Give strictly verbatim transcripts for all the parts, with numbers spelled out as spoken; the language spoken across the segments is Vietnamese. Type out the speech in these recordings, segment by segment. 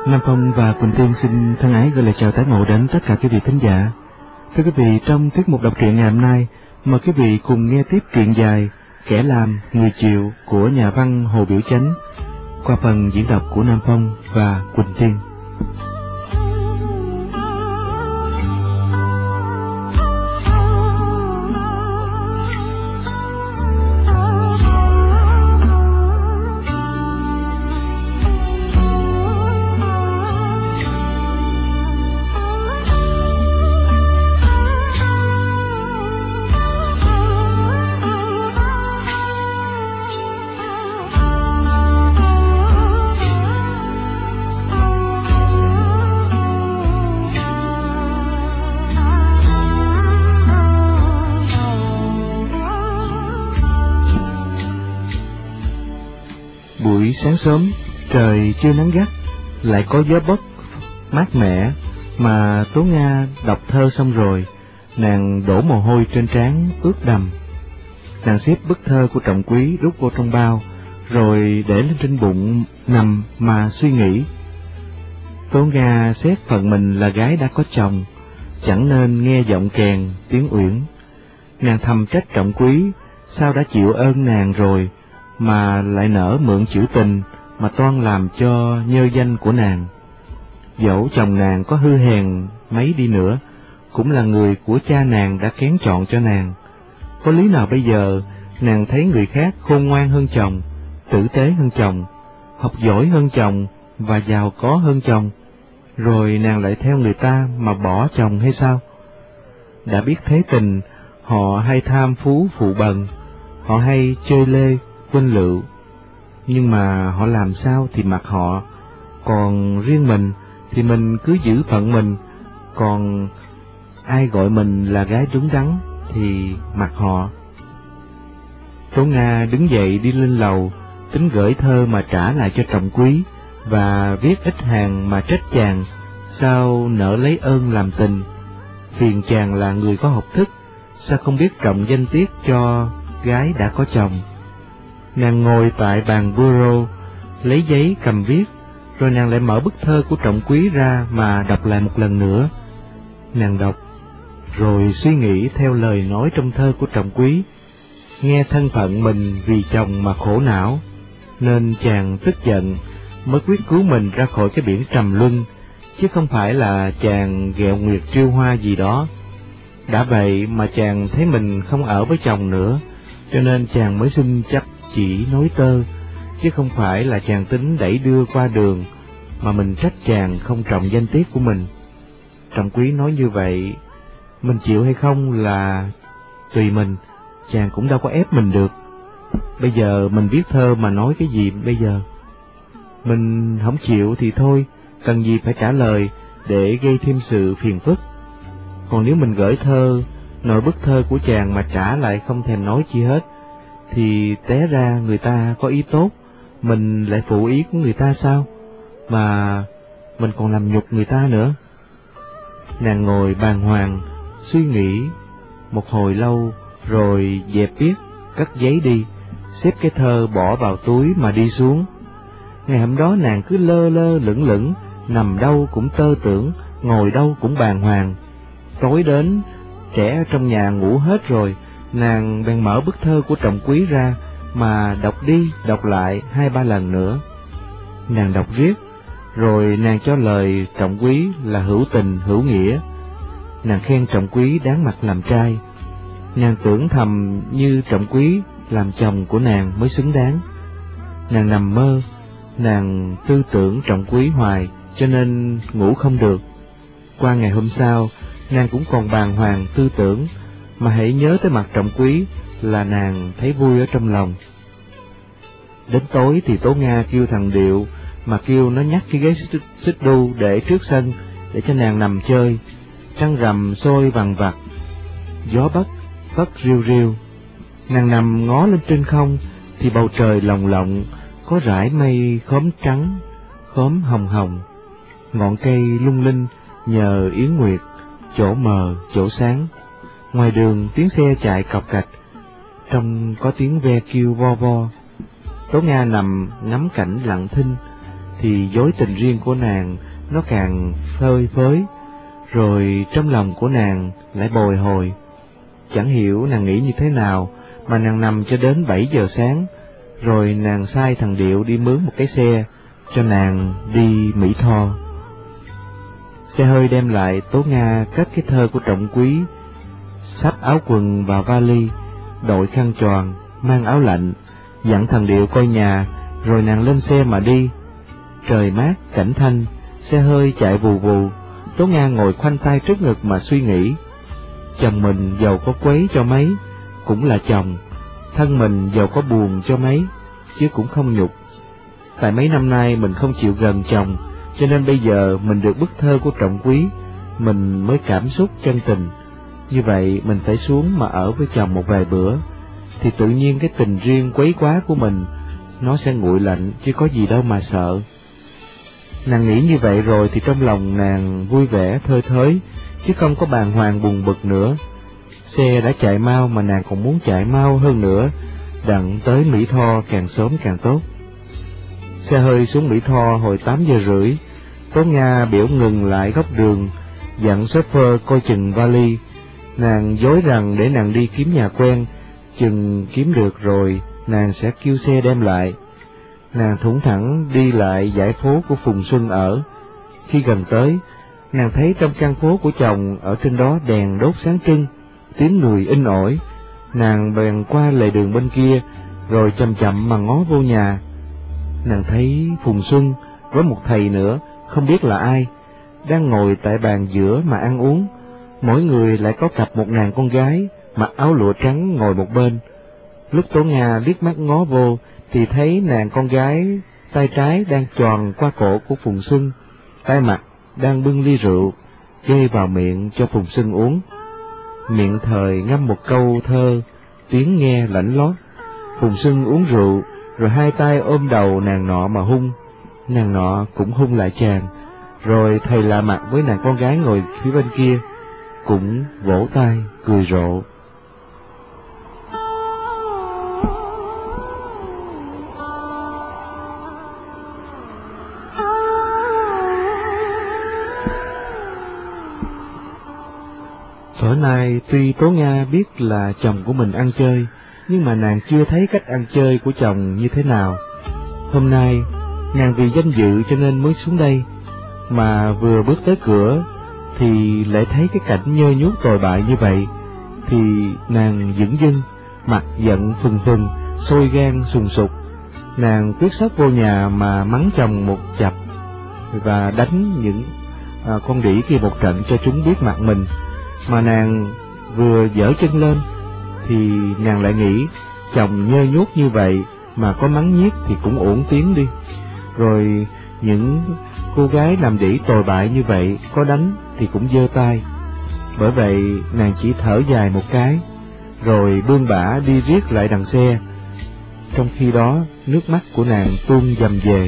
Nam Phong và Quỳnh Tiên xin thân ái gửi lời chào tái ngộ đến tất cả quý vị thính giả. Thưa quý vị, trong tiết mục đọc truyện ngày hôm nay, mời quý vị cùng nghe tiếp truyện dài Kẻ Làm Người Chịu của nhà văn Hồ Biểu Chánh qua phần diễn đọc của Nam Phong và Quỳnh Tiên. Buổi sáng sớm, trời chưa nắng gắt, lại có gió bấc mát mẻ, mà Tố Nga đọc thơ xong rồi, nàng đổ mồ hôi trên trán ướt đầm. Nàng xếp bức thơ của Trọng Quý rút vô trong bao, rồi để lên trên bụng nằm mà suy nghĩ. Tố Nga xét phận mình là gái đã có chồng, chẳng nên nghe giọng kèn tiếng uyển. Nàng thầm trách Trọng Quý, sao đã chịu ơn nàng rồi mà lại nỡ mượn chữ tình mà toan làm cho nhơ danh của nàng. Dẫu chồng nàng có hư hèn mấy đi nữa, cũng là người của cha nàng đã kén chọn cho nàng. Có lý nào bây giờ nàng thấy người khác khôn ngoan hơn chồng, tử tế hơn chồng, học giỏi hơn chồng và giàu có hơn chồng, rồi nàng lại theo người ta mà bỏ chồng hay sao? Đã biết thế tình, họ hay tham phú phụ bần, họ hay chơi lê quên lựu, nhưng mà họ làm sao thì mặc họ, còn riêng mình thì mình cứ giữ phận mình, còn ai gọi mình là gái đúng đắn thì mặc họ. Tố Nga đứng dậy đi lên lầu, tính gửi thơ mà trả lại cho Trọng Quý, và viết ít hàng mà trách chàng sao nỡ lấy ơn làm tình, phiền chàng là người có học thức, sao không biết trọng danh tiết cho gái đã có chồng. Nàng ngồi tại bàn bureau, lấy giấy cầm viết, rồi nàng lại mở bức thơ của Trọng Quý ra mà đọc lại một lần nữa. Nàng đọc, rồi suy nghĩ theo lời nói trong thơ của Trọng Quý, nghe thân phận mình vì chồng mà khổ não, nên chàng tức giận, mới quyết cứu mình ra khỏi cái biển trầm luân, chứ không phải là chàng ghẹo nguyệt triêu hoa gì đó. Đã vậy mà chàng thấy mình không ở với chồng nữa, cho nên chàng mới xin chấp chỉ nối tơ, chứ không phải là chàng tính đẩy đưa qua đường, mà mình trách chàng không trọng danh tiết của mình. Trọng Quý nói như vậy, mình chịu hay không là tùy mình, chàng cũng đâu có ép mình được. Bây giờ mình viết thơ mà nói cái gì bây giờ? Mình không chịu thì thôi, cần gì phải trả lời để gây thêm sự phiền phức. Còn nếu mình gửi thơ, nội bức thơ của chàng mà trả lại không thèm nói chi hết, thì té ra người ta có ý tốt, mình lại phụ ý của người ta sao? Mà mình còn làm nhục người ta nữa. Nàng ngồi bàng hoàng, suy nghĩ một hồi lâu, rồi dẹp viết, cất giấy đi, xếp cái thơ bỏ vào túi mà đi xuống. Ngày hôm đó nàng cứ lơ lơ lửng lửng, nằm đâu cũng tơ tưởng, ngồi đâu cũng bàng hoàng. Tối đến, trẻ trong nhà ngủ hết rồi, nàng bèn mở bức thơ của Trọng Quý ra mà đọc đi đọc lại hai ba lần nữa. Nàng đọc riết, rồi nàng cho lời Trọng Quý là hữu tình hữu nghĩa. Nàng khen Trọng Quý đáng mặt làm trai. Nàng tưởng thầm như Trọng Quý làm chồng của nàng mới xứng đáng. Nàng nằm mơ, nàng tư tưởng Trọng Quý hoài, cho nên ngủ không được. Qua ngày hôm sau, nàng cũng còn bàng hoàng tư tưởng, mà hãy nhớ tới mặt Trọng Quý là nàng thấy vui ở trong lòng. Đến tối thì Tố Nga kêu thằng Điệu, mà kêu nó nhắc cái ghế xích đu để trước sân, để cho nàng nằm chơi. Trăng rằm sôi vằng vặc, gió bất phất riu riu. Nàng nằm ngó lên trên không, thì bầu trời lồng lộng, có rải mây khóm trắng, khóm hồng hồng. Ngọn cây lung linh nhờ yến nguyệt, chỗ mờ chỗ sáng. Ngoài đường tiếng xe chạy cọc cạch, trong có tiếng ve kêu vo vo. Tố Nga nằm ngắm cảnh lặng thinh, thì dối tình riêng của nàng nó càng phơi phới, rồi trong lòng của nàng lại bồi hồi. Chẳng hiểu nàng nghĩ như thế nào mà nàng nằm cho đến bảy giờ sáng, rồi nàng sai thằng Điệu đi mướn một cái xe cho nàng đi Mỹ Tho. Xe hơi đem lại, Tố Nga cất cái thơ của Trọng Quý, xách áo quần vào vali, đội khăn choàng, mang áo lạnh, dặn thằng Điệu coi nhà, rồi nàng lên xe mà đi. Trời mát, cảnh thanh, xe hơi chạy vù vù, Tố Nga ngồi khoanh tay trước ngực mà suy nghĩ. Chồng mình giàu có quấy cho mấy, cũng là chồng, thân mình giàu có buồn cho mấy, chứ cũng không nhục. Tại mấy năm nay mình không chịu gần chồng, cho nên bây giờ mình được bức thơ của Trọng Quý, mình mới cảm xúc chân tình. Như vậy mình phải xuống mà ở với chồng một vài bữa, thì tự nhiên cái tình riêng quấy quá của mình nó sẽ nguội lạnh, chứ có gì đâu mà sợ. Nàng nghĩ như vậy rồi thì trong lòng nàng vui vẻ thơi thới, chứ không có bàng hoàng buồn bực nữa. Xe đã chạy mau mà nàng còn muốn chạy mau hơn nữa, đặng tới Mỹ Tho càng sớm càng tốt. Xe hơi xuống Mỹ Tho hồi tám giờ rưỡi, Tố Nga biểu ngừng lại góc đường, dặn chauffeur coi chừng vali. Nàng dối rằng để nàng đi kiếm nhà quen, chừng kiếm được rồi nàng sẽ kêu xe đem lại. Nàng thủng thẳng đi lại dãy phố của Phùng Xuân ở. Khi gần tới, nàng thấy trong căn phố của chồng ở trên đó đèn đốt sáng trưng, tiếng người in ỏi. Nàng bèn qua lề đường bên kia, rồi chậm chậm mà ngó vô nhà. Nàng thấy Phùng Xuân với một thầy nữa, không biết là ai, đang ngồi tại bàn giữa mà ăn uống. Mỗi người lại có cặp một nàng con gái, mặc áo lụa trắng ngồi một bên. Lúc Tố Nga liếc mắt ngó vô, thì thấy nàng con gái tay trái đang tròn qua cổ của Phùng Xuân, tay mặt đang bưng ly rượu, kê vào miệng cho Phùng Xuân uống. Miệng thời ngâm một câu thơ, tiếng nghe lạnh lót. Phùng Xuân uống rượu, rồi hai tay ôm đầu nàng nọ mà hung. Nàng nọ cũng hung lại chàng, rồi thầy lạ mặt với nàng con gái ngồi phía bên kia, cũng vỗ tay, cười rộ. Tối nay tuy Tố Nga biết là chồng của mình ăn chơi, nhưng mà nàng chưa thấy cách ăn chơi của chồng như thế nào. Hôm nay, nàng vì danh dự cho nên mới xuống đây, mà vừa bước tới cửa thì lại thấy cái cảnh nhơ nhuốc tồi bại như vậy, thì nàng dửng dưng, mặt giận phừng phừng, sôi gan sùng sục. Nàng quyết xốc vô nhà mà mắng chồng một chập, và đánh những à, con đĩ kia một trận cho chúng biết mặt mình. Mà nàng vừa giở chân lên thì nàng lại nghĩ, chồng nhơ nhuốc như vậy mà có mắng nhiếc thì cũng uổng tiếng đi. Rồi những cô gái làm đĩ tồi bại như vậy có đánh thì cũng giơ tay. Bởi vậy nàng chỉ thở dài một cái, rồi bươn bả đi riết lại đằng xe. Trong khi đó nước mắt của nàng tuôn dầm về.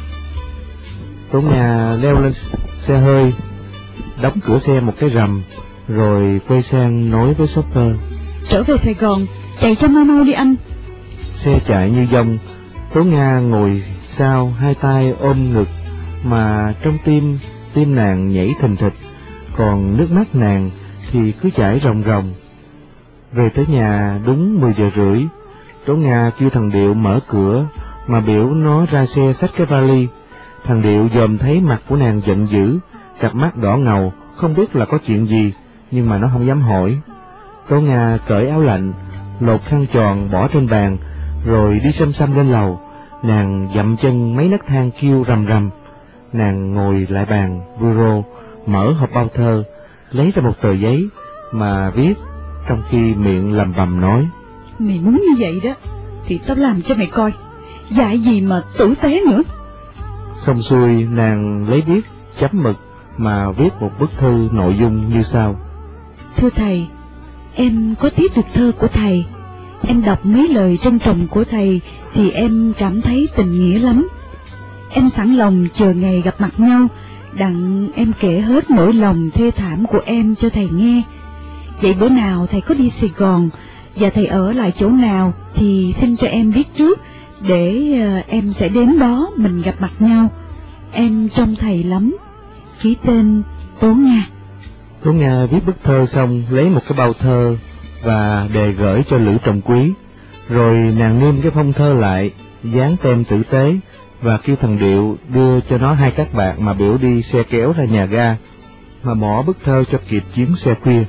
Tố Nga leo lên xe hơi, đóng cửa xe một cái rầm, rồi quay sang nói với shopper: trở về Sài Gòn, chạy cho mau mau đi anh. Xe chạy như dông. Tố Nga ngồi sau, hai tay ôm ngực, mà trong tim tim nàng nhảy thình thịch, còn nước mắt nàng thì cứ chảy ròng ròng. Về tới nhà đúng mười giờ rưỡi, Tố Nga kêu thằng Điệu mở cửa, mà biểu nó ra xe xách cái vali. Thằng Điệu dòm thấy mặt của nàng giận dữ, cặp mắt đỏ ngầu, không biết là có chuyện gì, nhưng mà nó không dám hỏi. Tố Nga cởi áo lạnh, lột khăn tròn bỏ trên bàn, rồi đi xăm xăm lên lầu. Nàng dậm chân mấy nấc thang kêu rầm rầm. Nàng ngồi lại bàn bureau, mở hộp bao thơ, lấy ra một tờ giấy mà viết, trong khi miệng lầm bầm nói: mày muốn như vậy đó thì tao làm cho mày coi, dạy gì mà tử tế nữa. Xong xuôi, nàng lấy viết chấm mực mà viết một bức thư nội dung như sau: thưa thầy, em có tiếp được thơ của thầy. Em đọc mấy lời trân trọng của thầy thì em cảm thấy tình nghĩa lắm. Em sẵn lòng chờ ngày gặp mặt nhau, đặng em kể hết nỗi lòng thê thảm của em cho thầy nghe. Vậy bữa nào thầy có đi Sài Gòn và thầy ở lại chỗ nào thì xin cho em biết trước, để uh, em sẽ đến đó mình gặp mặt nhau. em trông thầy lắm. Ký tên Tố Nga. Tố Nga viết bức thơ xong lấy một cái bao thơ và đề gửi cho Lữ Trọng Quý, rồi nàng niêm cái phong thơ lại, dán tem tử tế và kêu thằng Điệu đưa cho nó hai các bạc mà biểu đi xe kéo ra nhà ga, mà bỏ bức thơ cho kịp chuyến xe khuya.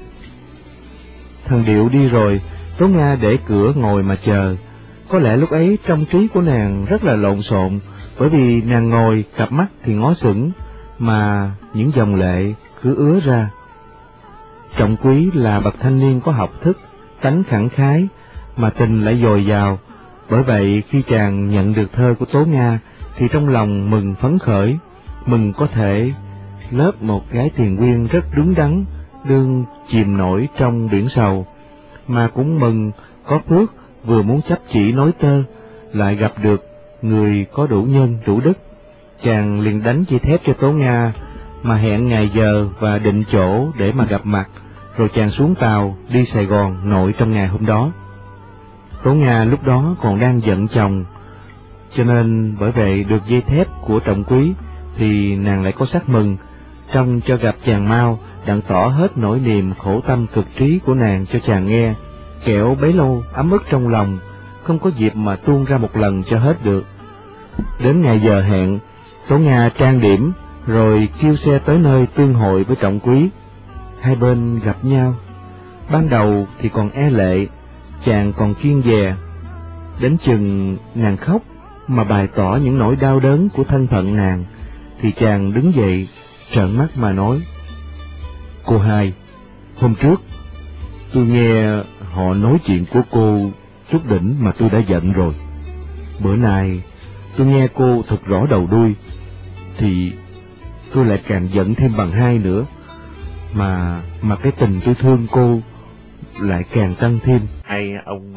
Thằng Điệu đi rồi, Tố Nga để cửa ngồi mà chờ. Có lẽ lúc ấy trong trí của nàng rất là lộn xộn, bởi vì nàng ngồi cặp mắt thì ngó sững, mà những dòng lệ cứ ứa ra. Trọng Quý là bậc thanh niên có học thức, tánh khẳng khái, mà tình lại dồi dào. Bởi vậy khi chàng nhận được thơ của Tố Nga thì trong lòng mừng phấn khởi, mừng có thể lớp một gái tiền quyên rất đứng đắn, đương chìm nổi trong biển sầu, mà cũng mừng có phước vừa muốn chấp chỉ nối tơ, lại gặp được người có đủ nhân đủ đức. Chàng liền đánh dây thép cho Tố Nga, mà hẹn ngày giờ và định chỗ để mà gặp mặt, rồi chàng xuống tàu đi Sài Gòn nội trong ngày hôm đó. Tố Nga lúc đó còn đang giận chồng, cho nên bởi vậy được dây thép của Trọng Quý thì nàng lại có sắc mừng, trông cho gặp chàng mau, đặng tỏ hết nỗi niềm khổ tâm cực trí của nàng cho chàng nghe, kẻo bấy lâu ấm ức trong lòng, không có dịp mà tuôn ra một lần cho hết được. Đến ngày giờ hẹn, Tố Nga trang điểm, rồi kêu xe tới nơi tương hội với Trọng Quý. Hai bên gặp nhau, ban đầu thì còn e lệ, chàng còn kiêng dè, đến chừng nàng khóc mà bày tỏ những nỗi đau đớn của thân phận nàng, thì chàng đứng dậy trợn mắt mà nói: "Cô hai, hôm trước tôi nghe họ nói chuyện của cô chút đỉnh mà tôi đã giận rồi. Bữa nay tôi nghe cô thật rõ đầu đuôi, thì tôi lại càng giận thêm bằng hai nữa, mà mà cái tình tôi thương cô lại càng tăng thêm." Hay ông